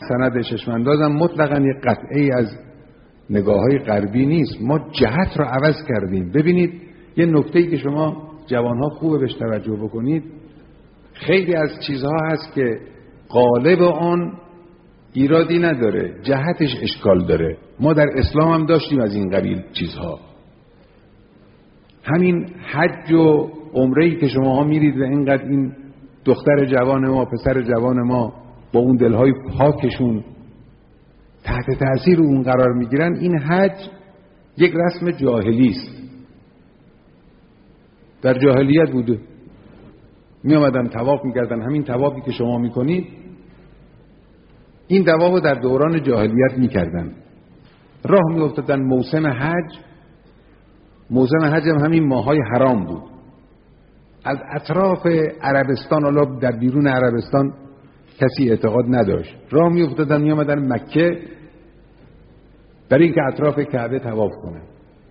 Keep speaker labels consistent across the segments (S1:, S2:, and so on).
S1: سند چشماندازم مطلقاً یک قطعه از نگاه‌های غربی نیست. ما جهت رو عوض کردیم. ببینید یه نکته‌ای که شما جوان‌ها خوبه بهش توجه بکنید، خیلی از چیزها هست که قالب آن ایرادی نداره، جهتش اشکال داره. ما در اسلام هم داشتیم از این قبیل چیزها. همین حج و عمره‌ای که شماها میرید و اینقدر این دختر جوان ما، پسر جوان ما با اون دلهای پاکشون تحت تأثیر اون قرار میگیرن، این حج یک رسم جاهلی است. در جاهلیت بوده، می آمدن طواف میکردن. همین طوافی که شما میکنید این طواف رو در دوران جاهلیت میکردن. راه میافتادن موسم حج. موسم حج هم همین ماهای حرام بود. از اطراف عربستان، حالا در بیرون عربستان کسی اعتقاد نداشت، راه میافتادن می آمدن مکه برای اینکه اطراف کعبه طواف کنن.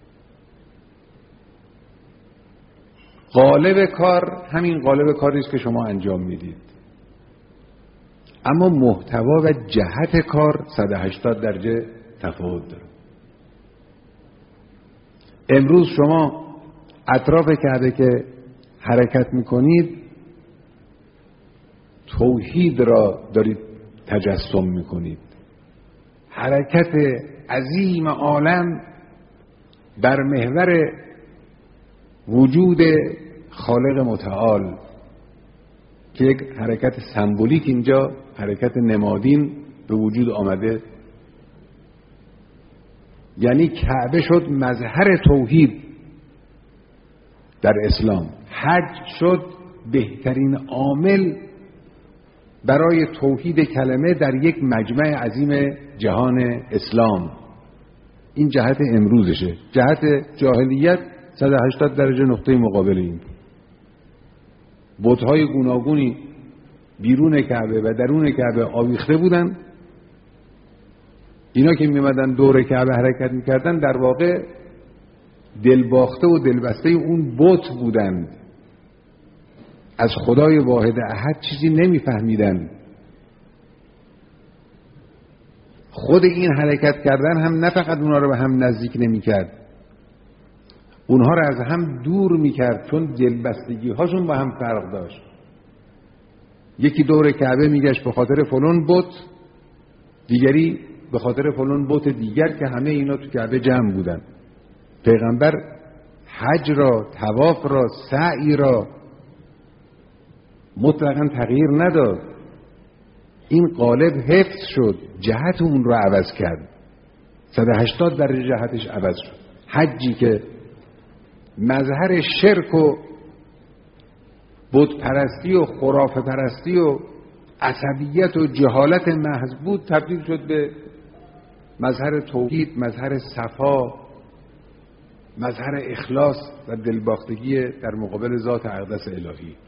S1: قالب کار همین قالب کاری است که شما انجام میدید، اما محتوا و جهت کار 180 درجه تفاوت داره. امروز شما اطراف کعبه که حرکت میکنید توحید را دارید تجسم میکنید. حرکت عظیم عالم بر محور وجود خالق متعال که یک حرکت سمبولیک اینجا، حرکت نمادین به وجود آمده. یعنی کعبه شد مظهر توحید در اسلام. حج شد بهترین عامل برای توحید کلمه در یک مجمع عظیم جهان اسلام. این جهت امروزشه. جهت جاهلیت 180 درجه نقطه مقابل این. بت‌های گوناگونی بیرون کعبه و درون کعبه آویخته بودن. اینا که میمدن دور کعبه حرکت میکردن در واقع دلباخته و دلبسته اون بت بودند. از خدای واحد احد چیزی نمیفهمیدن. خود این حرکت کردن هم نه فقط اونها رو به هم نزدیک نمیکرد، اونها رو از هم دور میکرد، چون دلبستگی هاشون با هم فرق داشت. یکی دور کعبه میگشت به خاطر فلان بت، دیگری به خاطر فلان بت دیگر که همه اینا تو کعبه جمع بودن. پیغمبر حج را، طواف را، سعی را مطلقاً تغییر نداد. این قالب حفظ شد، جهت اون رو عوض کرد. 180 درجه جهتش عوض شد. حجی که مظهر شرک و بت پرستی و خرافه پرستی و عصبیت و جهالت محض بود، تبدیل شد به مظهر توحید، مظهر صفا، مظهر اخلاص و دلباختگی در مقابل ذات اقدس الهی.